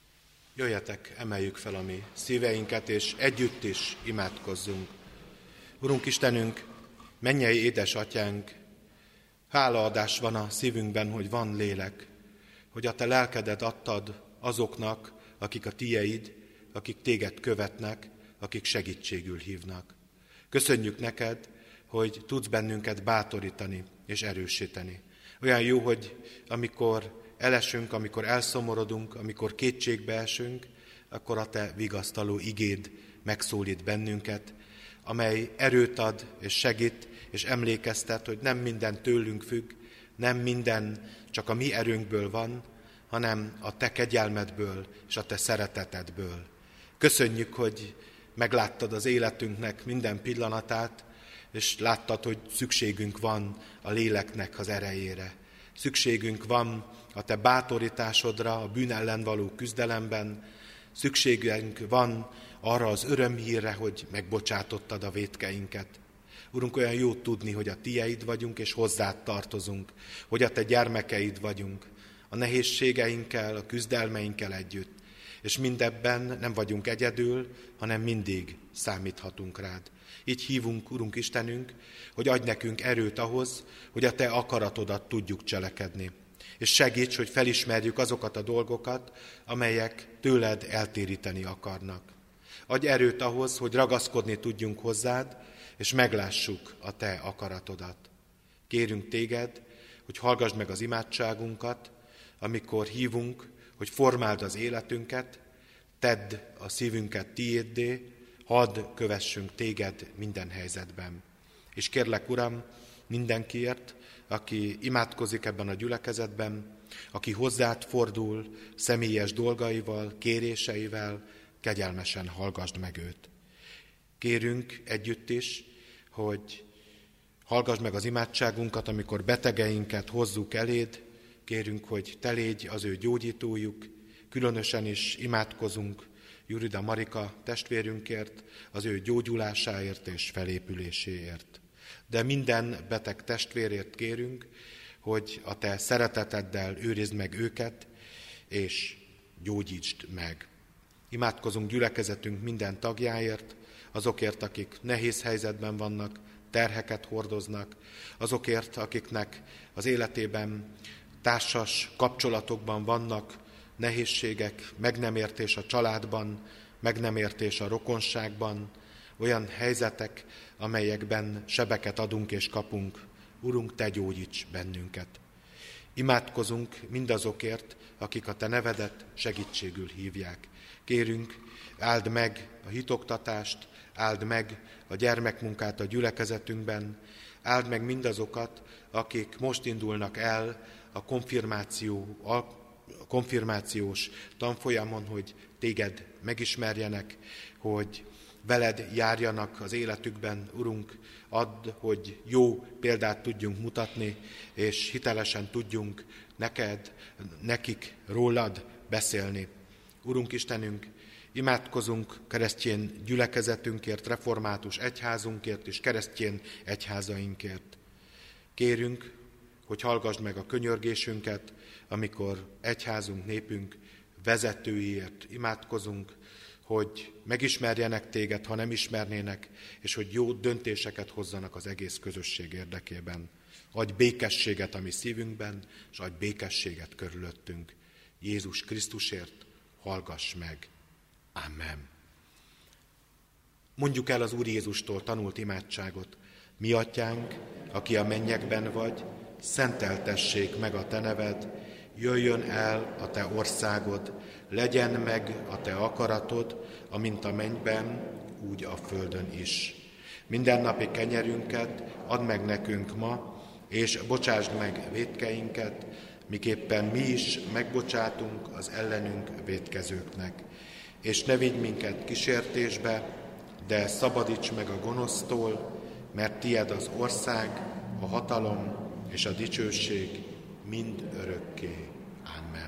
Jöjjetek, emeljük fel a mi szíveinket, és együtt is imádkozzunk. Urunk Istenünk, mennyei édesatyánk, hálaadás van a szívünkben, hogy van lélek, hogy a te lelkedet adtad azoknak, akik a tieid, akik téged követnek, akik segítségül hívnak. Köszönjük neked, hogy tudsz bennünket bátorítani és erősíteni. Olyan jó, hogy amikor elesünk, amikor elszomorodunk, amikor kétségbe esünk, akkor a te vigasztaló igéd megszólít bennünket, amely erőt ad és segít, és emlékeztet, hogy nem minden tőlünk függ, nem minden csak a mi erőnkből van, hanem a te kegyelmedből és a te szeretetedből. Köszönjük, hogy megláttad az életünknek minden pillanatát, és láttad, hogy szükségünk van a léleknek az erejére. Szükségünk van a te bátorításodra a bűn ellen való küzdelemben, szükségünk van arra az örömhírre, hogy megbocsátottad a vétkeinket. Urunk, olyan jó tudni, hogy a tieid vagyunk, és hozzád tartozunk, hogy a te gyermekeid vagyunk, a nehézségeinkkel, a küzdelmeinkkel együtt. És mindebben nem vagyunk egyedül, hanem mindig számíthatunk rád. Így hívunk, Urunk Istenünk, hogy adj nekünk erőt ahhoz, hogy a te akaratodat tudjuk cselekedni. És segíts, hogy felismerjük azokat a dolgokat, amelyek tőled eltéríteni akarnak. Adj erőt ahhoz, hogy ragaszkodni tudjunk hozzád, és meglássuk a te akaratodat. Kérünk téged, hogy hallgassd meg az imádságunkat, amikor hívunk, hogy formáld az életünket, tedd a szívünket tiéddé, hadd kövessünk téged minden helyzetben. És kérlek, Uram, mindenkiért, aki imádkozik ebben a gyülekezetben, aki hozzád fordul személyes dolgaival, kéréseivel, kegyelmesen hallgassd meg őt. Kérünk együtt is, hogy hallgassd meg az imádságunkat, amikor betegeinket hozzuk eléd, kérünk, hogy te légy az ő gyógyítójuk, különösen is imádkozunk Jurida Marika testvérünkért, az ő gyógyulásáért és felépüléséért. De minden beteg testvérért kérünk, hogy a te szereteteddel őrizd meg őket, és gyógyítsd meg. Imádkozunk gyülekezetünk minden tagjáért, azokért, akik nehéz helyzetben vannak, terheket hordoznak, azokért, akiknek az életében társas kapcsolatokban vannak nehézségek, meg nem értés a családban, meg nem értés a rokonságban, olyan helyzetek, amelyekben sebeket adunk és kapunk. Urunk, te gyógyíts bennünket. Imádkozunk mindazokért, akik a te nevedet segítségül hívják. Kérünk, áld meg a hitoktatást, áld meg a gyermekmunkát a gyülekezetünkben, áld meg mindazokat, akik most indulnak el a konfirmációs tanfolyamon, hogy téged megismerjenek, hogy veled járjanak az életükben. Urunk, add, hogy jó példát tudjunk mutatni, és hitelesen tudjunk nekik rólad beszélni. Urunk Istenünk, imádkozunk keresztény gyülekezetünkért, református egyházunkért és keresztény egyházainkért. Kérünk, hogy hallgassd meg a könyörgésünket, amikor egyházunk, népünk vezetőiért imádkozunk, hogy megismerjenek téged, ha nem ismernének, és hogy jó döntéseket hozzanak az egész közösség érdekében. Adj békességet a mi szívünkben, és adj békességet körülöttünk. Jézus Krisztusért hallgass meg. Amen. Mondjuk el az Úr Jézustól tanult imádságot. Mi atyánk, aki a mennyekben vagy, szenteltessék meg a te neved, jöjjön el a te országod, legyen meg a te akaratod, amint a mennyben, úgy a földön is. Mindennapi kenyerünket add meg nekünk ma, és bocsásd meg vétkeinket, miképpen mi is megbocsátunk az ellenünk vétkezőknek. És ne vigy minket kísértésbe, de szabadíts meg a gonosztól, mert tied az ország, a hatalom és a dicsőség mind örökké. Amen.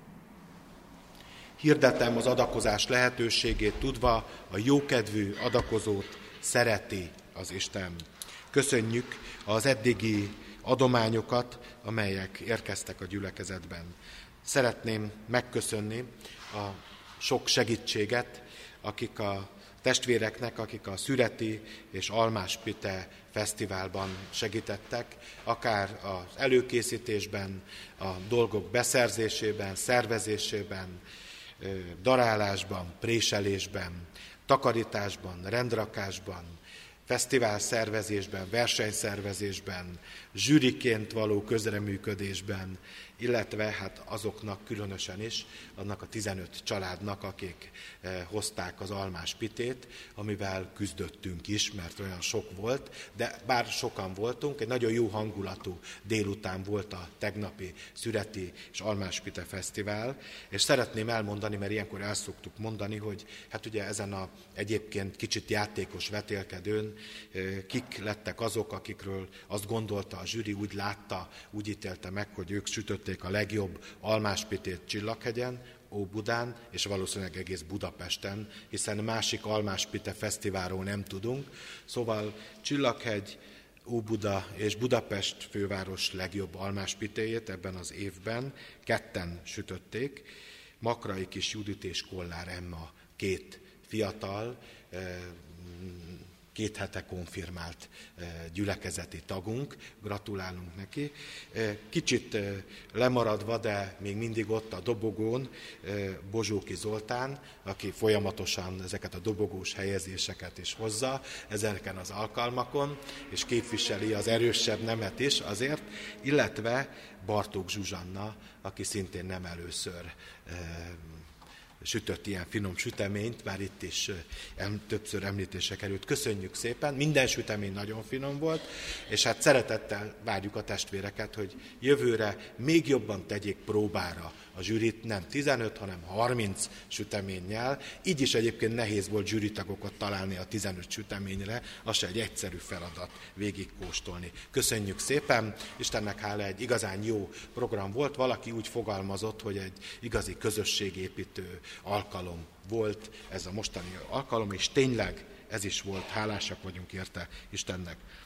Hirdetem az adakozás lehetőségét, tudva a jókedvű adakozót szereti az Isten. Köszönjük az eddigi adományokat, amelyek érkeztek a gyülekezetben. Szeretném megköszönni a sok segítséget, akik a testvéreknek, akik a Szüreti és Almáspite fesztiválban segítettek, akár az előkészítésben, a dolgok beszerzésében, szervezésében, darálásban, préselésben, takarításban, rendrakásban, fesztivál szervezésben, versenyszervezésben, zsűriként való közreműködésben, illetve hát azoknak különösen is, annak a 15 családnak, akik hozták az almáspitét, amivel küzdöttünk is, mert olyan sok volt, de bár sokan voltunk, egy nagyon jó hangulatú délután volt a tegnapi Szüreti és Almáspite fesztivál, és szeretném elmondani, mert ilyenkor el szoktuk mondani, hogy hát ugye ezen a egyébként kicsit játékos vetélkedőn kik lettek azok, akikről azt gondolta a zsűri, úgy látta, úgy ítélte meg, hogy ők sütötték a legjobb almáspitét Csillaghegyen, Óbudán és valószínűleg egész Budapesten, hiszen másik almáspite fesztiválról nem tudunk. Szóval Csillaghegy, Óbuda és Budapest főváros legjobb almáspitéjét ebben az évben ketten sütötték. Makrai Kis Judit és Kollár Emma, két fiatal, 2 hete konfirmált gyülekezeti tagunk, gratulálunk neki. Kicsit lemaradva, de még mindig ott a dobogón Bozsóki Zoltán, aki folyamatosan ezeket a dobogós helyezéseket is hozza ezeken az alkalmakon, és képviseli az erősebb nemet is azért, illetve Bartók Zsuzsanna, aki szintén nem először sütött ilyen finom süteményt, már itt is többször említésre került. Köszönjük szépen, minden sütemény nagyon finom volt, és hát szeretettel várjuk a testvéreket, hogy jövőre még jobban tegyék próbára a zsűrit, nem 15, hanem 30 süteménnyel. Így is egyébként nehéz volt zsűritagokat találni a 15 süteményre, az se egy egyszerű feladat végigkóstolni. Köszönjük szépen, Istennek hála, egy igazán jó program volt, valaki úgy fogalmazott, hogy egy igazi közösségépítő alkalom volt ez a mostani alkalom, és tényleg ez is volt, hálásak vagyunk érte Istennek.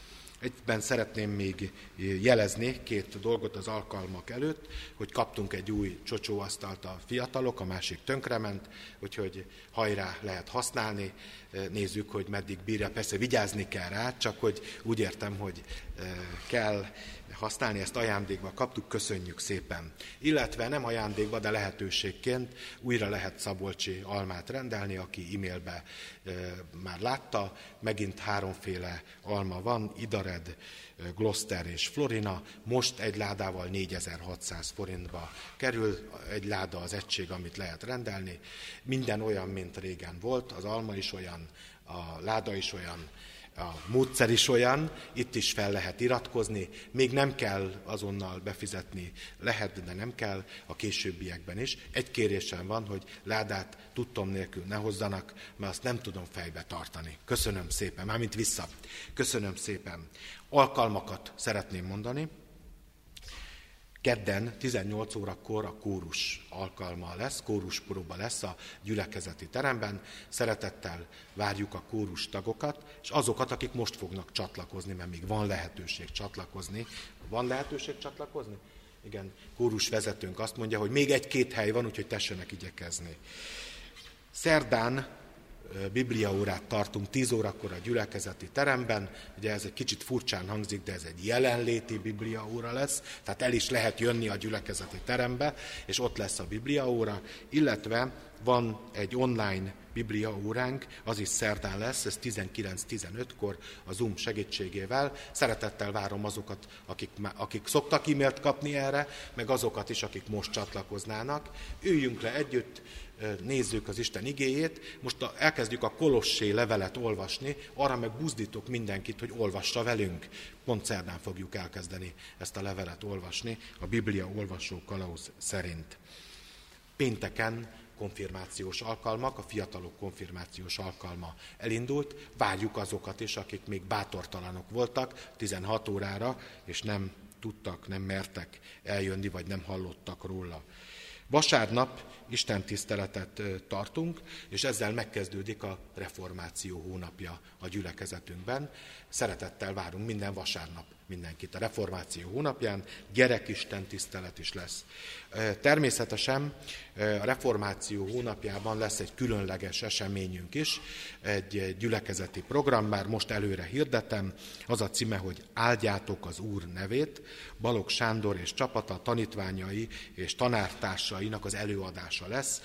Egyben szeretném még jelezni 2 dolgot az alkalmak előtt, hogy kaptunk egy új csocsóasztalt a fiatalok, a másik tönkrement, úgyhogy hajrá lehet használni, nézzük, hogy meddig bírja, persze vigyázni kell rá, csak hogy úgy értem, hogy kell használni, ezt ajándékba kaptuk, köszönjük szépen. Illetve nem ajándékba, de lehetőségként újra lehet szabolcsi almát rendelni, aki e-mailbe már látta, megint 3 alma van, Idared, Gloucester és Florina, most egy ládával 4600 forintba kerül, egy láda az egység, amit lehet rendelni. Minden olyan, mint régen volt, az alma is olyan, a láda is olyan, a módszer is olyan, itt is fel lehet iratkozni, még nem kell azonnal befizetni, lehet, de nem kell, a későbbiekben is. Egy kérésem van, hogy ládát tudtom nélkül ne hozzanak, mert azt nem tudom fejbe tartani. Köszönöm szépen, mármint vissza. Köszönöm szépen. Alkalmakat szeretném mondani. Kedden 18 órakor a kórus alkalma lesz, kóruspróba lesz a gyülekezeti teremben. Szeretettel várjuk a kórus tagokat, és azokat, akik most fognak csatlakozni, mert még van lehetőség csatlakozni. Van lehetőség csatlakozni? Igen, kórus vezetőnk azt mondja, hogy még 1-2 hely van, úgyhogy tessenek igyekezni. Szerdán bibliaórát tartunk 10 órakor a gyülekezeti teremben, ugye ez egy kicsit furcsán hangzik, de ez egy jelenléti bibliaóra lesz, tehát el is lehet jönni a gyülekezeti terembe, és ott lesz a bibliaóra, illetve van egy online bibliaóránk, az is szerdán lesz, ez 19-15-kor a Zoom segítségével. Szeretettel várom azokat, akik szoktak e-mailt kapni erre, meg azokat is, akik most csatlakoznának. Üljünk le együtt, nézzük az Isten igéjét. Most elkezdjük a Kolossé levelet olvasni, arra meg buzdítok mindenkit, hogy olvassa velünk. Pont szerdán fogjuk elkezdeni ezt a levelet olvasni, a Biblia olvasó kalauz szerint. Pénteken konfirmációs alkalmak, a fiatalok konfirmációs alkalma elindult. Várjuk azokat is, akik még bátortalanok voltak 16 órára, és nem tudtak, nem mertek eljönni, vagy nem hallottak róla. Vasárnap istentiszteletet tartunk, és ezzel megkezdődik a reformáció hónapja a gyülekezetünkben. Szeretettel várunk minden vasárnap mindenkit a reformáció hónapján, gyerekistentisztelet is lesz. Természetesen a reformáció hónapjában lesz egy különleges eseményünk is, egy gyülekezeti program, már most előre hirdetem, az a címe, hogy Áldjátok az Úr nevét. Balogh Sándor és csapata, tanítványai és tanártársainak az előadása lesz.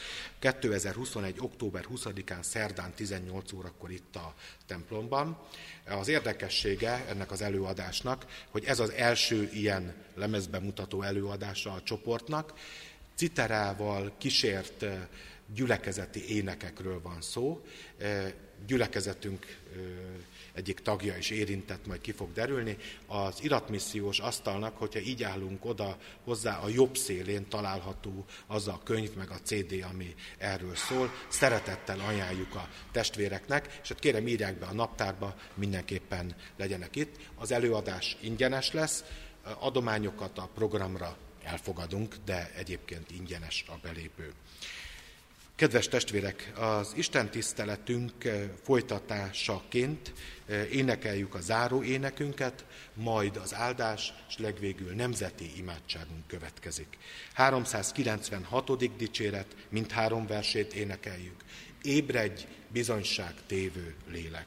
2021. október 20-án szerdán 18 órakor itt a templomban. Az érdekessége ennek az előadásnak, hogy ez az első ilyen lemezbemutató előadása a csoportnak. Citerával kísért gyülekezeti énekekről van szó. Gyülekezetünk egyik tagja is érintett, majd ki fog derülni. Az iratmissziós asztalnak, hogyha így állunk oda hozzá, a jobb szélén található az a könyv, meg a CD, ami erről szól. Szeretettel ajánljuk a testvéreknek, és hát kérem, írják be a naptárba, mindenképpen legyenek itt. Az előadás ingyenes lesz, adományokat a programra elfogadunk, de egyébként ingyenes a belépő. Kedves testvérek, az istentiszteletünk folytatásaként énekeljük a záró énekünket, majd az áldás, és legvégül nemzeti imádságunk következik. 396. dicséret, mindhárom versét énekeljük. Ébredj, bizonyságtévő lélek!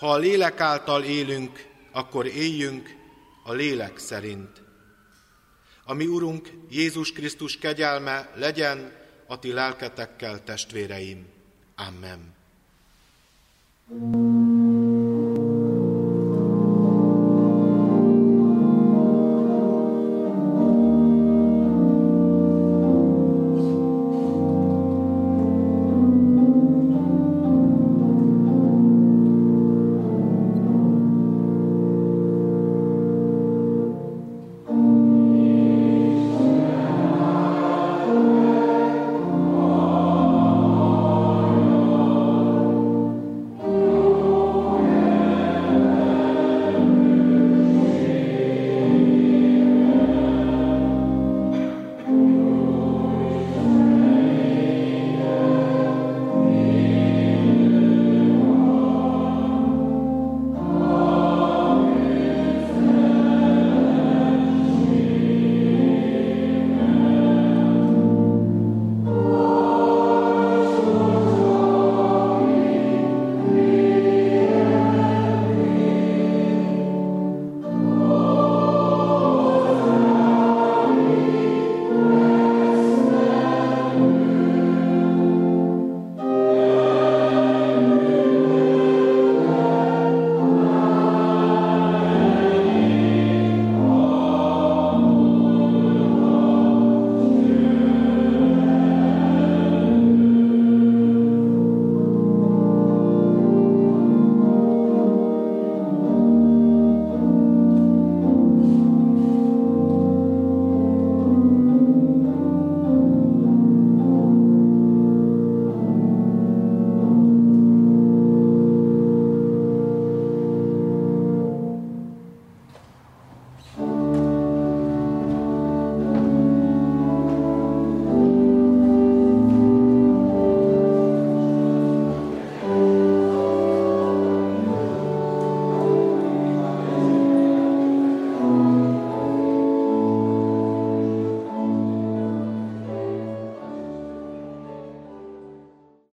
Ha a lélek által élünk, akkor éljünk a lélek szerint. A mi Urunk Jézus Krisztus kegyelme legyen a ti lelketekkel, testvéreim. Amen.